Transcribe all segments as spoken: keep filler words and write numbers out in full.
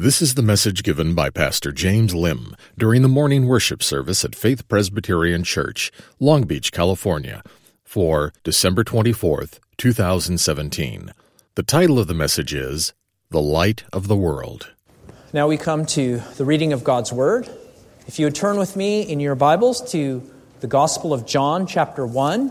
This is the message given by Pastor James Lim during the morning worship service at Faith Presbyterian Church, Long Beach, California, for December twenty-fourth, two thousand seventeen. The title of the message is, The Light of the World. Now we come to the reading of God's Word. If you would turn with me in your Bibles to the Gospel of John, chapter one.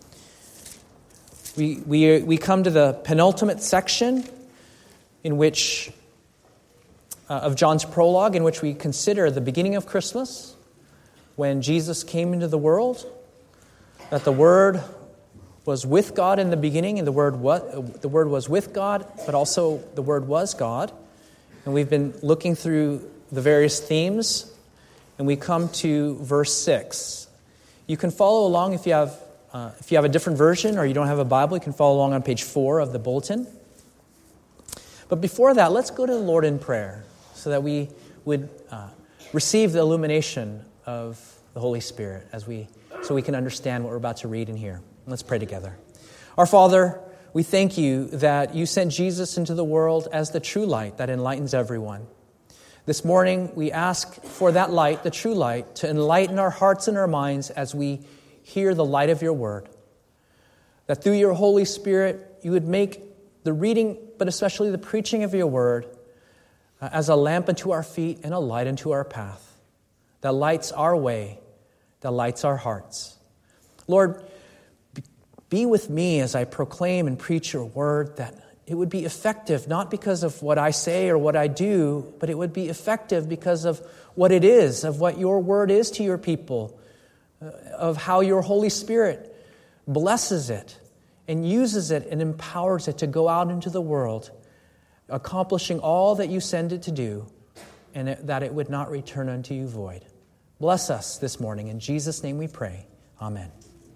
We, we, we come to the penultimate section in which uh, of John's prologue, in which we consider the beginning of Christmas, when Jesus came into the world, that the Word was with God in the beginning, and the Word was, the Word was with God, but also the Word was God. And we've been looking through the various themes, and we come to verse six. You can follow along if you have uh, if you have a different version or you don't have a Bible, you can follow along on page four of the bulletin. But before that, let's go to the Lord in prayer so that we would uh, receive the illumination of the Holy Spirit as we so we can understand what we're about to read and hear. Let's pray together. Our Father, we thank you that you sent Jesus into the world as the true light that enlightens everyone. This morning, we ask for that light, the true light, to enlighten our hearts and our minds as we hear the light of your word. That through your Holy Spirit, you would make the reading, but especially the preaching of your word, uh, as a lamp unto our feet and a light unto our path. That lights our way, that lights our hearts. Lord, be with me as I proclaim and preach your word, that it would be effective, not because of what I say or what I do, but it would be effective because of what it is, of what your word is to your people, uh, of how your Holy Spirit blesses it and uses it and empowers it to go out into the world, accomplishing all that you send it to do, and it, that it would not return unto you void. Bless us this morning. In Jesus' name we pray. Amen.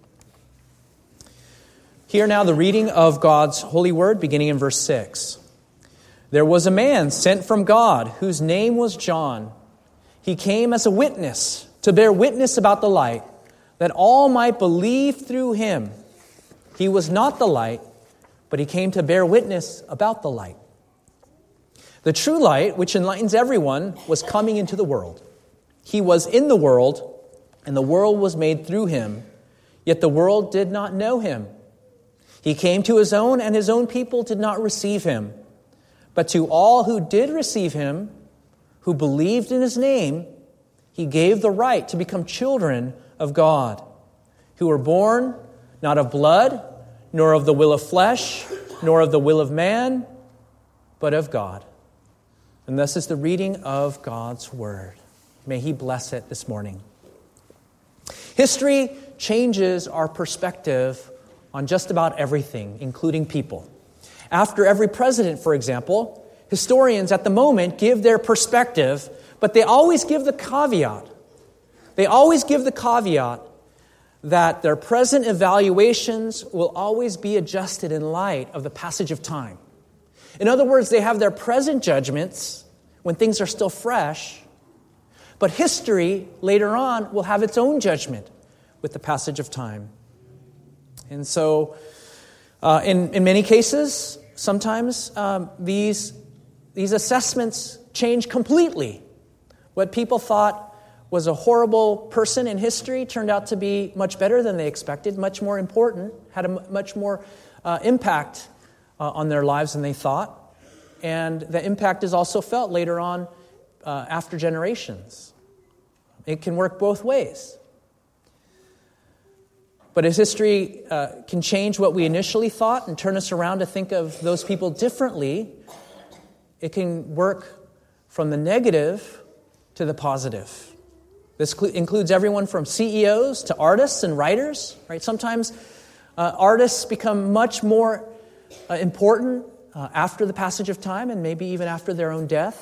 Hear now the reading of God's holy word, beginning in verse six. There was a man sent from God whose name was John. He came as a witness to bear witness about the light, that all might believe through him. He was not the light, but he came to bear witness about the light. The true light, which enlightens everyone, was coming into the world. He was in the world, and the world was made through him, yet the world did not know him. He came to his own, and his own people did not receive him. But to all who did receive him, who believed in his name, he gave the right to become children of God, who were born not of blood, nor of the will of flesh, nor of the will of man, but of God. And this is the reading of God's word. May he bless it this morning. History changes our perspective on just about everything, including people. After every president, for example, historians at the moment give their perspective, but they always give the caveat. They always give the caveat that their present evaluations will always be adjusted in light of the passage of time. In other words, they have their present judgments when things are still fresh, but history later on will have its own judgment with the passage of time. And so, uh, in, in many cases, sometimes um, these, these assessments change completely. What people thought was a horrible person in history turned out to be much better than they expected, much more important, had a m- much more uh, impact uh, on their lives than they thought. And the impact is also felt later on uh, after generations. It can work both ways. But as history uh, can change what we initially thought and turn us around to think of those people differently, it can work from the negative to the positive. This cl- includes everyone from C E Os to artists and writers. Right? Sometimes uh, artists become much more uh, important uh, after the passage of time and maybe even after their own death.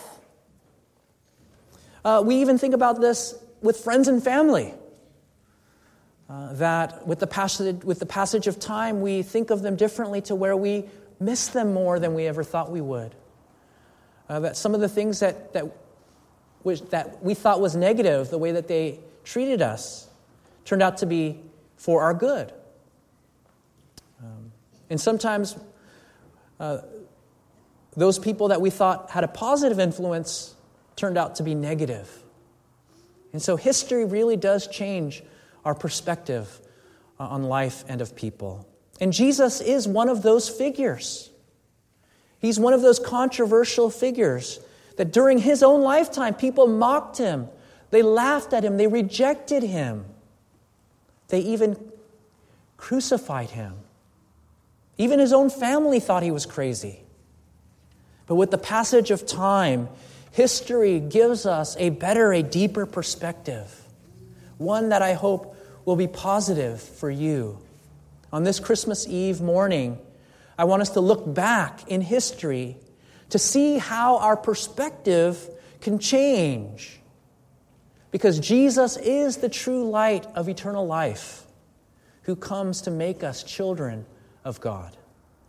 Uh, we even think about this with friends and family. Uh, that with the passage with the passage of time, we think of them differently to where we miss them more than we ever thought we would. Uh, that some of the things that that which, that we thought was negative, the way that they treated us, turned out to be for our good. Um, and sometimes uh, those people that we thought had a positive influence turned out to be negative. And so history really does change our perspective on life and of people. And Jesus is one of those figures. He's one of those controversial figures that during his own lifetime, people mocked him. They laughed at him. They rejected him. They even crucified him. Even his own family thought he was crazy. But with the passage of time, history gives us a better, a deeper perspective. One that I hope will be positive for you. On this Christmas Eve morning, I want us to look back in history to see how our perspective can change. Because Jesus is the true light of eternal life, who comes to make us children of God.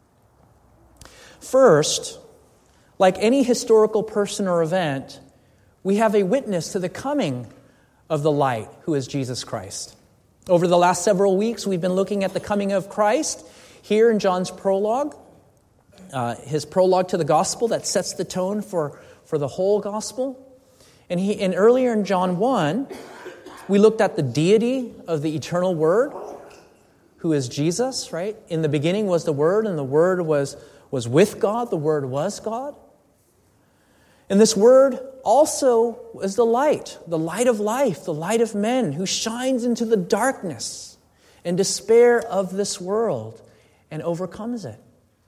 First, like any historical person or event, we have a witness to the coming of the light, who is Jesus Christ. Over the last several weeks, we've been looking at the coming of Christ here in John's prologue, uh, his prologue to the gospel that sets the tone for, for the whole gospel. And, he, and earlier in John one, we looked at the deity of the eternal Word, who is Jesus, right? In the beginning was the Word, and the Word was, was with God. The Word was God. And this Word also is the light, the light of life, the light of men, who shines into the darkness and despair of this world and overcomes it.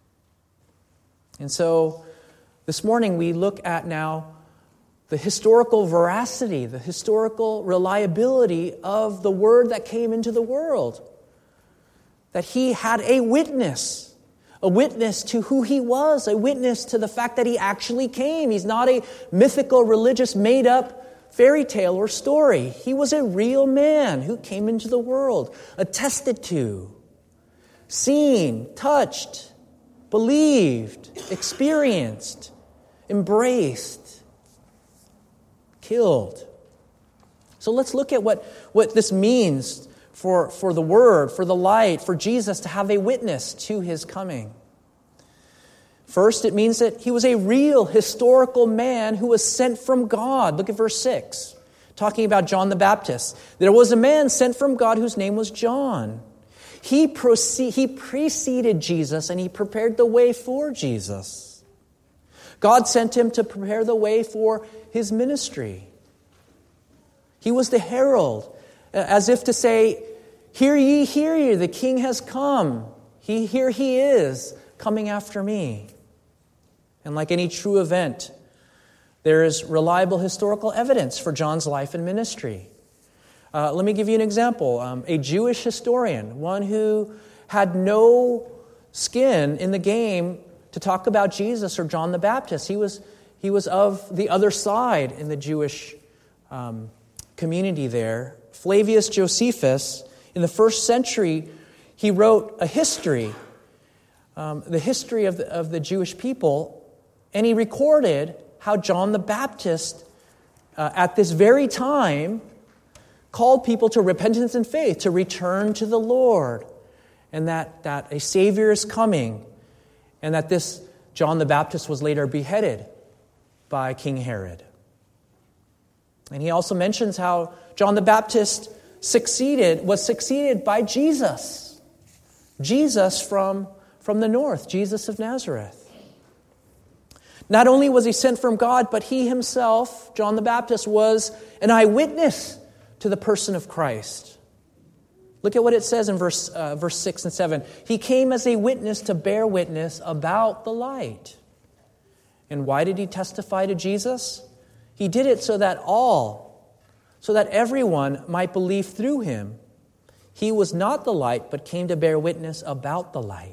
And so this morning we look at now the historical veracity, the historical reliability of the Word that came into the world. That he had a witness, a witness to who he was, a witness to the fact that he actually came. He's not a mythical, religious, made-up fairy tale or story. He was a real man who came into the world, attested to, seen, touched, believed, experienced, embraced, killed. So let's look at what, what this means for, for the Word, for the light, for Jesus to have a witness to his coming. First, it means that he was a real historical man who was sent from God. Look at verse six, talking about John the Baptist. There was a man sent from God whose name was John. He, proce- he preceded Jesus and he prepared the way for Jesus. God sent him to prepare the way for his ministry. He was the herald, as if to say, "Hear ye, hear ye, the King has come. He, here he is, coming after me." And like any true event, there is reliable historical evidence for John's life and ministry. Uh, let me give you an example. Um, a Jewish historian, one who had no skin in the game to talk about Jesus or John the Baptist. He was, he was of the other side in the Jewish um, community there. Flavius Josephus, in the first century, he wrote a history, um, the history of the, of the Jewish people, and he recorded how John the Baptist, uh, at this very time, called people to repentance and faith, to return to the Lord, and that, that a Savior is coming, and that this John the Baptist was later beheaded by King Herod. And he also mentions how John the Baptist succeeded, was succeeded by Jesus. Jesus from, from the north, Jesus of Nazareth. Not only was he sent from God, but he himself, John the Baptist, was an eyewitness to the person of Christ. Look at what it says in verse, uh, verse six and seven. He came as a witness to bear witness about the light. And why did he testify to Jesus? He did it so that all, so that everyone might believe through him. He was not the light, but came to bear witness about the light.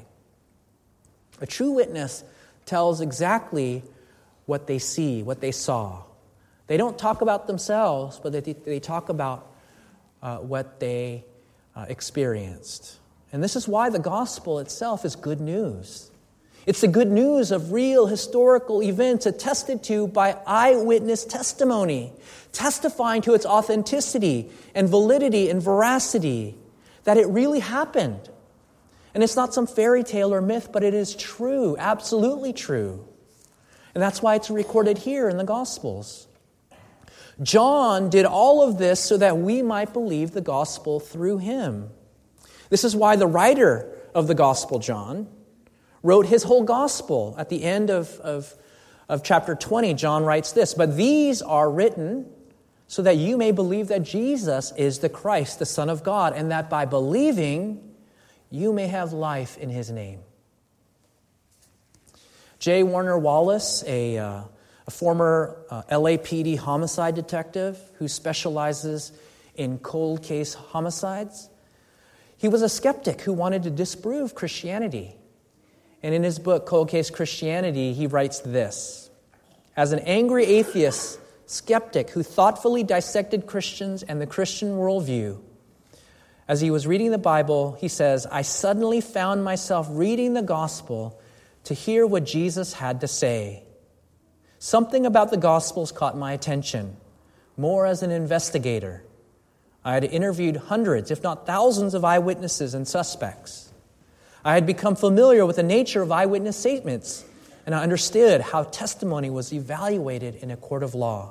A true witness tells exactly what they see, what they saw. They don't talk about themselves, but they, they talk about uh, what they uh, experienced. And this is why the gospel itself is good news. It's the good news of real historical events attested to by eyewitness testimony, testifying to its authenticity and validity and veracity, that it really happened. And it's not some fairy tale or myth, but it is true, absolutely true. And that's why it's recorded here in the Gospels. John did all of this so that we might believe the gospel through him. This is why the writer of the Gospel, John, wrote his whole gospel. At the end of, of, of chapter twenty, John writes this, "But these are written so that you may believe that Jesus is the Christ, the Son of God, and that by believing you may have life in his name." J. Warner Wallace, a, uh, a former uh, L A P D homicide detective who specializes in cold case homicides, he was a skeptic who wanted to disprove Christianity. And in his book, Cold Case Christianity, he writes this: "As an angry atheist skeptic who thoughtfully dissected Christians and the Christian worldview, as he was reading the Bible, he says, I suddenly found myself reading the gospel to hear what Jesus had to say. Something about the Gospels caught my attention, more as an investigator. I had interviewed hundreds, if not thousands, of eyewitnesses and suspects. I had become familiar with the nature of eyewitness statements, and I understood how testimony was evaluated in a court of law.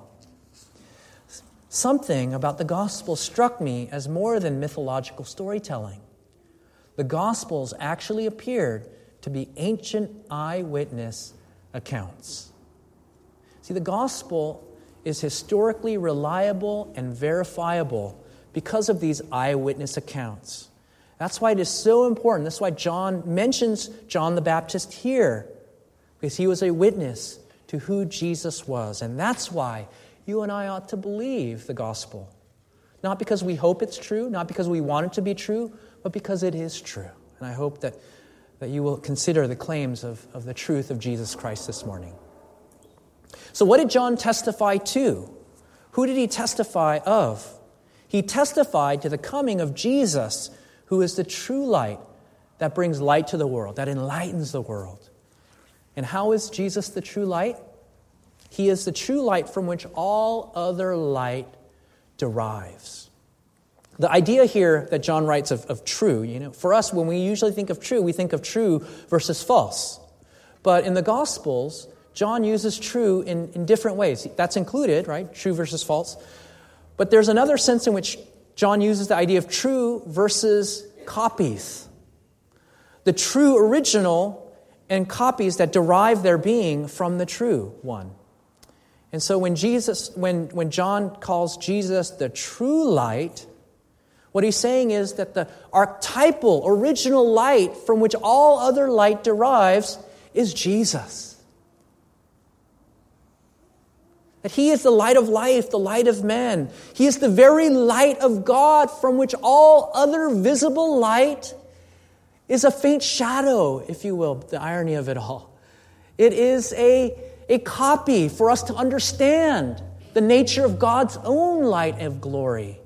Something about the Gospel struck me as more than mythological storytelling. The Gospels actually appeared to be ancient eyewitness accounts." See, the Gospel is historically reliable and verifiable because of these eyewitness accounts. That's why it is so important. That's why John mentions John the Baptist here, because he was a witness to who Jesus was. And that's why you and I ought to believe the gospel. Not because we hope it's true, not because we want it to be true, but because it is true. And I hope that, that you will consider the claims of, of the truth of Jesus Christ this morning. So what did John testify to? Who did he testify of? He testified to the coming of Jesus, who is the true light that brings light to the world, that enlightens the world. And how is Jesus the true light? He is the true light from which all other light derives. The idea here that John writes of, of true, you know, for us, when we usually think of true, we think of true versus false. But in the Gospels, John uses true in, in different ways. That's included, right? True versus false. But there's another sense in which John uses the idea of true versus copies. The true original and copies that derive their being from the true one. And so when Jesus, when, when John calls Jesus the true light, what he's saying is that the archetypal, original light from which all other light derives is Jesus. That he is the light of life, the light of men. He is the very light of God from which all other visible light is a faint shadow, if you will, the irony of it all. It is a A copy for us to understand the nature of God's own light of glory.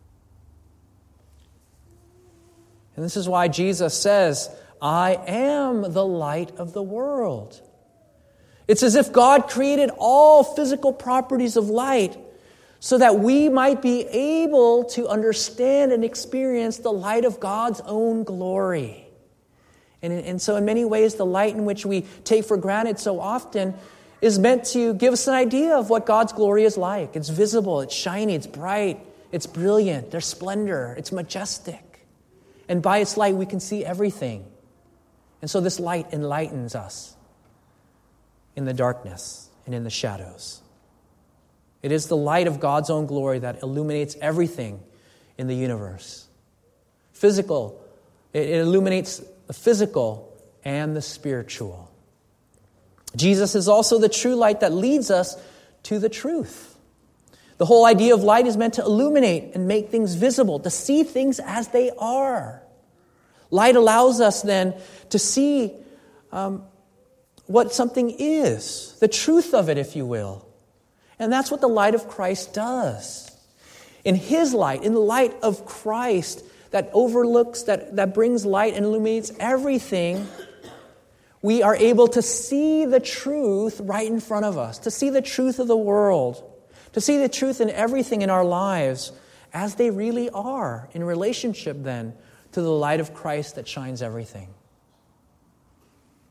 And this is why Jesus says, I am the light of the world. It's as if God created all physical properties of light so that we might be able to understand and experience the light of God's own glory. And, and so in many ways, the light in which we take for granted so often is meant to give us an idea of what God's glory is like. It's visible, it's shiny, it's bright, it's brilliant, there's splendor, it's majestic. And by its light, we can see everything. And so this light enlightens us in the darkness and in the shadows. It is the light of God's own glory that illuminates everything in the universe. Physical, it illuminates the physical and the spiritual. Jesus is also the true light that leads us to the truth. The whole idea of light is meant to illuminate and make things visible, to see things as they are. Light allows us then to see um, what something is, the truth of it, if you will. And that's what the light of Christ does. In His light, in the light of Christ that overlooks, that, that brings light and illuminates everything, we are able to see the truth right in front of us, to see the truth of the world, to see the truth in everything in our lives as they really are, in relationship then to the light of Christ that shines everything.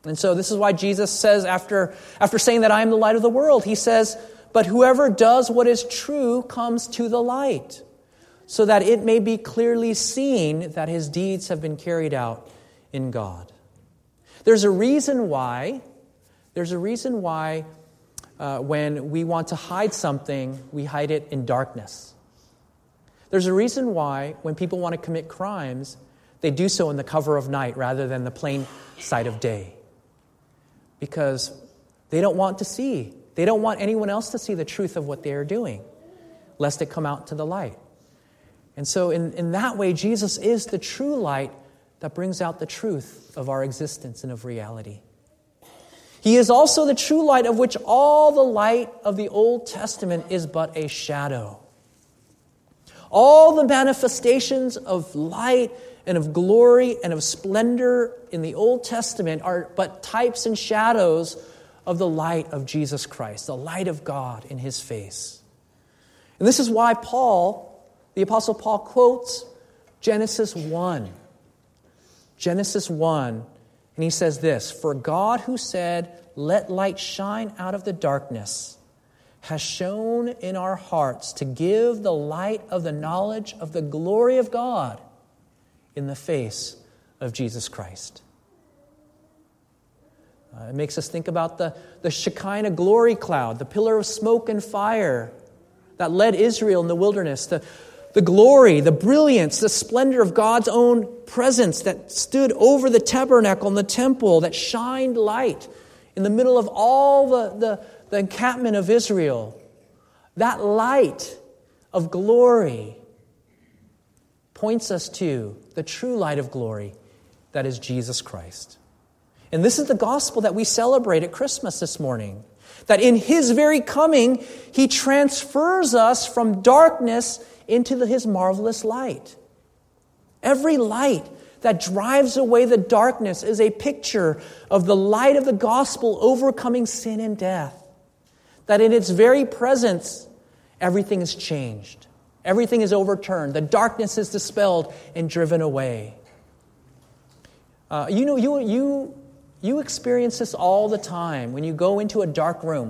And so this is why Jesus says, after, after saying that I am the light of the world, he says, but whoever does what is true comes to the light, so that it may be clearly seen that his deeds have been carried out in God. There's a reason why, there's a reason why uh, when we want to hide something, we hide it in darkness. There's a reason why when people want to commit crimes, they do so in the cover of night rather than the plain sight of day. Because they don't want to see. They don't want anyone else to see the truth of what they are doing, lest it come out to the light. And so in, in that way, Jesus is the true light that brings out the truth of our existence and of reality. He is also the true light of which all the light of the Old Testament is but a shadow. All the manifestations of light and of glory and of splendor in the Old Testament are but types and shadows of the light of Jesus Christ, the light of God in his face. And this is why Paul, the Apostle Paul, quotes Genesis one. Genesis one, and he says this, "For God who said, 'Let light shine out of the darkness,' has shone in our hearts to give the light of the knowledge of the glory of God in the face of Jesus Christ." Uh, it makes us think about the, the Shekinah glory cloud, the pillar of smoke and fire that led Israel in the wilderness, the, the glory, the brilliance, the splendor of God's own presence that stood over the tabernacle and the temple, that shined light in the middle of all the, the, the encampment of Israel. That light of glory points us to the true light of glory, that is Jesus Christ. And this is the gospel that we celebrate at Christmas this morning. That in his very coming, he transfers us from darkness into the, his marvelous light. Every light that drives away the darkness is a picture of the light of the gospel overcoming sin and death. That in its very presence, everything is changed. Everything is overturned. The darkness is dispelled and driven away. Uh, you know, you you you experience this all the time when you go into a dark room.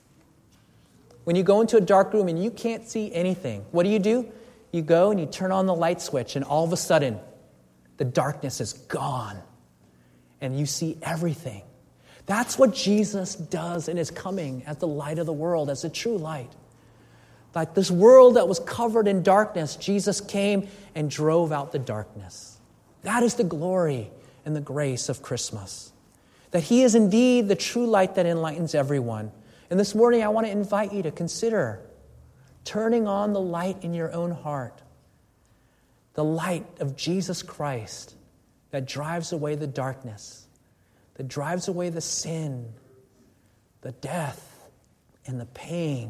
When you go into a dark room and you can't see anything, what do you do? You go and you turn on the light switch, and all of a sudden, the darkness is gone, and you see everything. That's what Jesus does in his coming as the light of the world, as the true light. Like this world that was covered in darkness, Jesus came and drove out the darkness. That is the glory and the grace of Christmas. That he is indeed the true light that enlightens everyone. And this morning I want to invite you to consider turning on the light in your own heart. The light of Jesus Christ that drives away the darkness, that drives away the sin, the death, and the pain.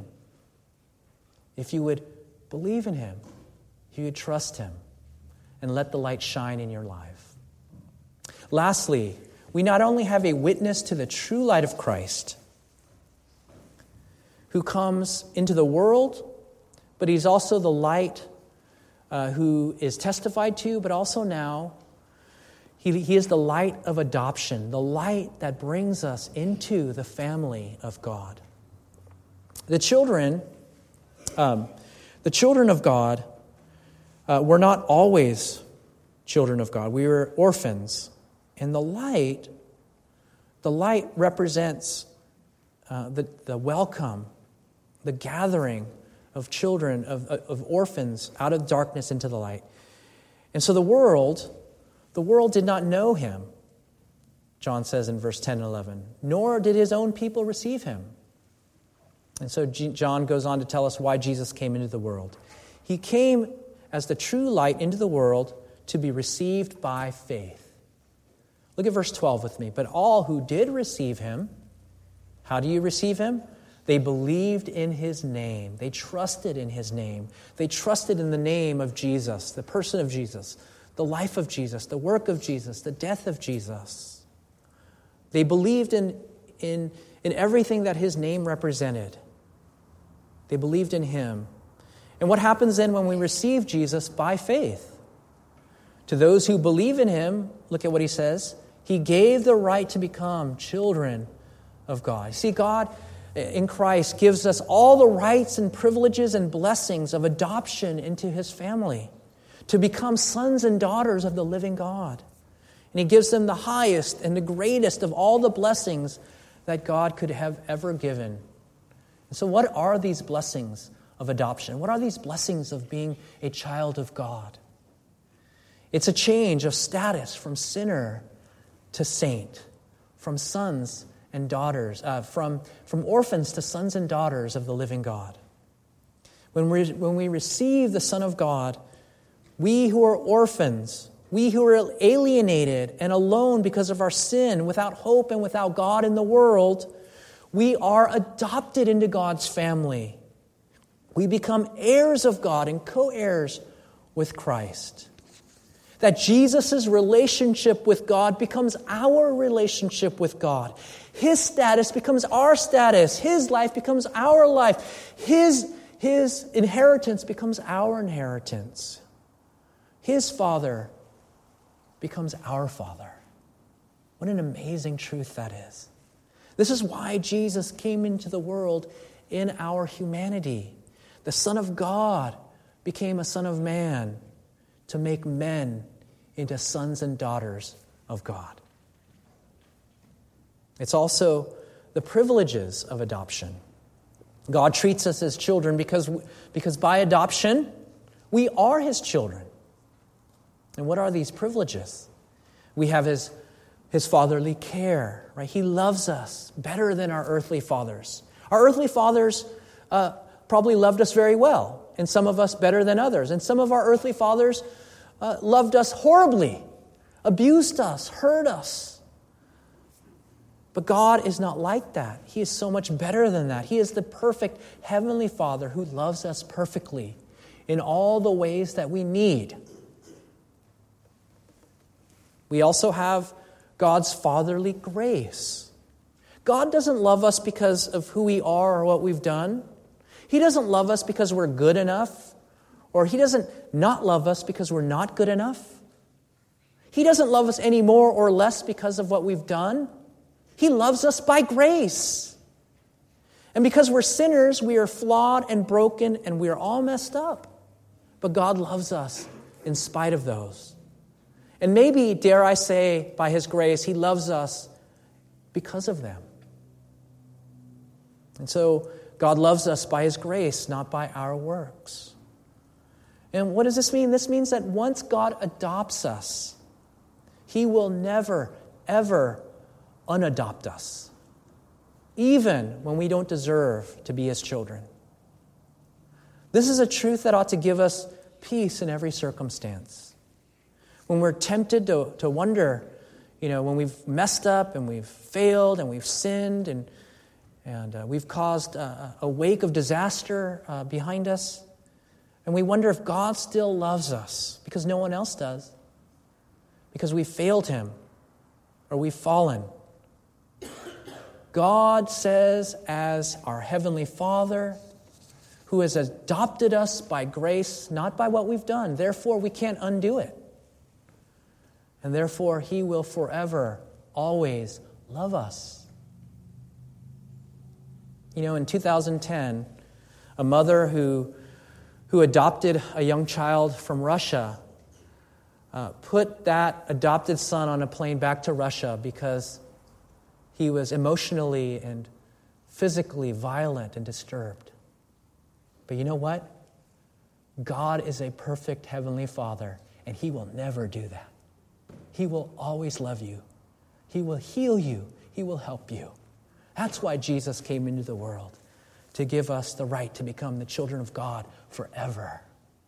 If you would believe in him, if you would trust him, and let the light shine in your life. Lastly, we not only have a witness to the true light of Christ, who comes into the world, but he's also the light uh, who is testified to, but also now, he, he is the light of adoption, the light that brings us into the family of God. The children... Um, the children of God uh, were not always children of God. We were orphans. And the light, the light represents uh, the, the welcome, the gathering of children, of, of orphans out of darkness into the light. And so the world, the world did not know him, John says in verse ten and eleven, nor did his own people receive him. And so John goes on to tell us why Jesus came into the world. He came as the true light into the world to be received by faith. Look at verse twelve with me. But all who did receive him, how do you receive him? They believed in his name. They trusted in his name. They trusted in the name of Jesus, the person of Jesus, the life of Jesus, the work of Jesus, the death of Jesus. They believed in, in, in everything that his name represented. They believed in him. And what happens then when we receive Jesus by faith? To those who believe in him, look at what he says, He gave the right to become children of God. See, God in Christ gives us all the rights and privileges and blessings of adoption into His family, to become sons and daughters of the living God. And He gives them the highest and the greatest of all the blessings that God could have ever given. And so what are these blessings of adoption? What are these blessings of being a child of God? It's a change of status from sinner to saint, from sons and daughters, uh, from, from orphans to sons and daughters of the living God. When we, when we receive the Son of God, we who are orphans, we who are alienated and alone because of our sin, without hope and without God in the world, we are adopted into God's family. We become heirs of God and co-heirs with Christ. That Jesus' relationship with God becomes our relationship with God. His status becomes our status. His life becomes our life. His, his inheritance becomes our inheritance. His Father becomes our Father. What an amazing truth that is. This is why Jesus came into the world in our humanity. The Son of God became a Son of Man to make men into sons and daughters of God. It's also the privileges of adoption. God treats us as children because, because by adoption, we are His children. And what are these privileges? We have His, His fatherly care, right? He loves us better than our earthly fathers. Our earthly fathers uh, probably loved us very well, and some of us better than others. And some of our earthly fathers uh, loved us horribly, abused us, hurt us. But God is not like that. He is so much better than that. He is the perfect heavenly Father who loves us perfectly in all the ways that we need. We also have God's fatherly grace. God doesn't love us because of who we are or what we've done. He doesn't love us because we're good enough, or He doesn't not love us because we're not good enough. He doesn't love us any more or less because of what we've done. He loves us by grace. And because we're sinners, we are flawed and broken, and we are all messed up. But God loves us in spite of those. And maybe, dare I say, by His grace, He loves us because of them. And so God loves us by His grace, not by our works. And what does this mean? This means that once God adopts us, He will never, ever unadopt us, even when we don't deserve to be His children. This is a truth that ought to give us peace in every circumstance. When we're tempted to, to wonder, you know, when we've messed up and we've failed and we've sinned and, and uh, we've caused a, a wake of disaster uh, behind us, and we wonder if God still loves us because no one else does, because we failed Him or we've fallen. God says, as our Heavenly Father, who has adopted us by grace, not by what we've done, therefore we can't undo it. And therefore, He will forever, always love us. You know, in two thousand ten, a mother who, who adopted a young child from Russia uh, put that adopted son on a plane back to Russia because he was emotionally and physically violent and disturbed. But you know what? God is a perfect Heavenly Father, and He will never do that. He will always love you. He will heal you. He will help you. That's why Jesus came into the world, to give us the right to become the children of God forever.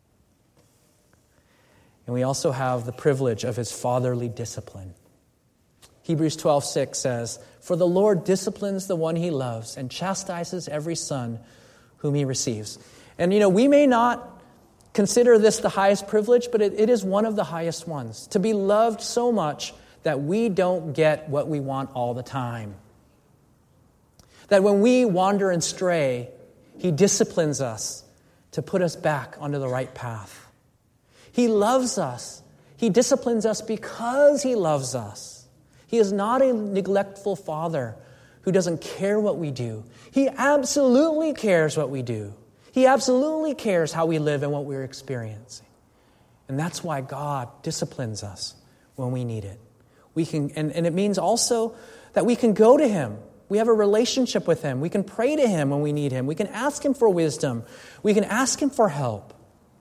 And we also have the privilege of His fatherly discipline. Hebrews twelve six says, "For the Lord disciplines the one He loves and chastises every son whom He receives." And you know, we may not consider this the highest privilege, but it, it is one of the highest ones. To be loved so much that we don't get what we want all the time. That when we wander and stray, He disciplines us to put us back onto the right path. He loves us. He disciplines us because He loves us. He is not a neglectful Father who doesn't care what we do. He absolutely cares what we do. He absolutely cares how we live and what we're experiencing. And that's why God disciplines us when we need it. We can, and, and it means also that we can go to Him. We have a relationship with Him. We can pray to Him when we need Him. We can ask Him for wisdom. We can ask Him for help.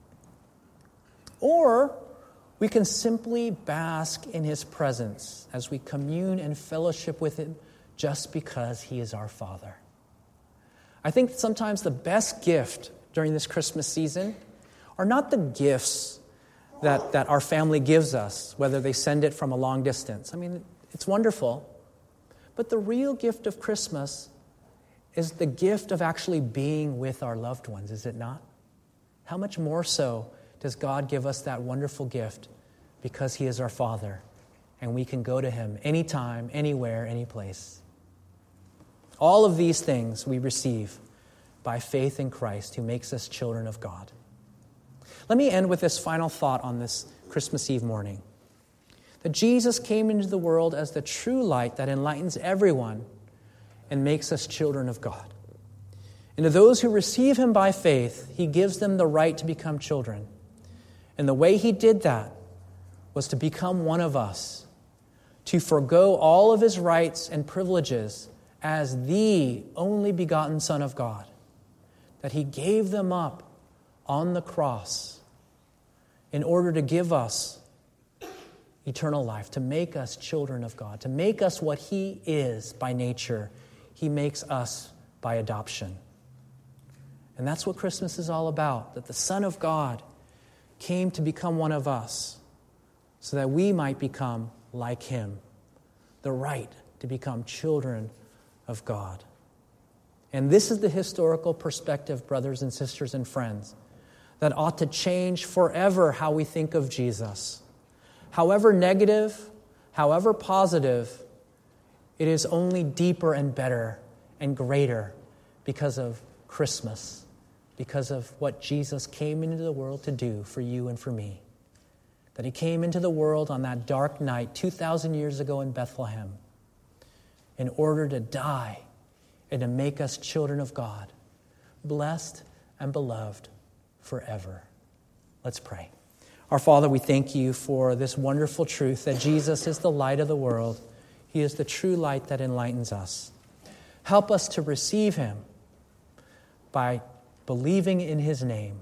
Or we can simply bask in His presence as we commune and fellowship with Him just because He is our Father. I think sometimes the best gift during this Christmas season are not the gifts that, that our family gives us, whether they send it from a long distance. I mean, it's wonderful. But the real gift of Christmas is the gift of actually being with our loved ones, is it not? How much more so does God give us that wonderful gift because He is our Father and we can go to Him anytime, anywhere, any place. All of these things we receive by faith in Christ who makes us children of God. Let me end with this final thought on this Christmas Eve morning. That Jesus came into the world as the true light that enlightens everyone and makes us children of God. And to those who receive Him by faith, He gives them the right to become children. And the way He did that was to become one of us, to forgo all of His rights and privileges as the only begotten Son of God, that He gave them up on the cross in order to give us eternal life, to make us children of God, to make us what He is by nature. He makes us by adoption. And that's what Christmas is all about, that the Son of God came to become one of us so that we might become like Him, the right to become children of God. And this is the historical perspective, brothers and sisters and friends, that ought to change forever how we think of Jesus. However negative, however positive, it is only deeper and better and greater because of Christmas, because of what Jesus came into the world to do for you and for me. That He came into the world on that dark night two thousand years ago in Bethlehem in order to die and to make us children of God, blessed and beloved forever. Let's pray. Our Father, we thank You for this wonderful truth that Jesus is the light of the world. He is the true light that enlightens us. Help us to receive Him by believing in His name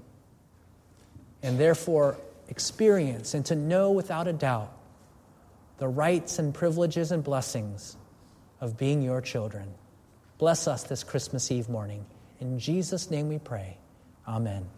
and therefore experience and to know without a doubt the rights and privileges and blessings of being Your children. Bless us this Christmas Eve morning. In Jesus' name we pray. Amen.